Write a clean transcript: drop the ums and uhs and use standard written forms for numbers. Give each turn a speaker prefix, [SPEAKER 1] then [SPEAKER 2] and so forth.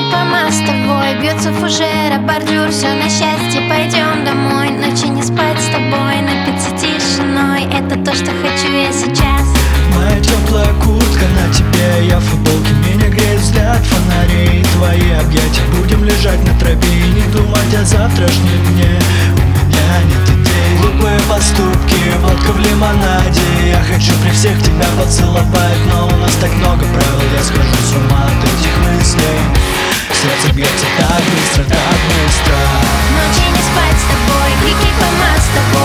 [SPEAKER 1] пома с тобой. Бьется фужера, бордюр, все на счастье. Пойдем домой, ночи не спать с тобой. Напиться тишиной, это то, что хочу я сейчас.
[SPEAKER 2] Моя теплая куртка на тебе, я в футболке, меня греет взгляд фонарей. Твои объятия, будем лежать на траве и не думать о завтрашнем дне. У меня нет идей, глупые поступки, водка в лимонаде. Я хочу при всех тебя поцеловать, но у нас так много правил, я схожу с ума от этих мыслей. Сердце бьется так быстро, так быстро.
[SPEAKER 1] Ночи не спать с тобой, крики пома с тобой.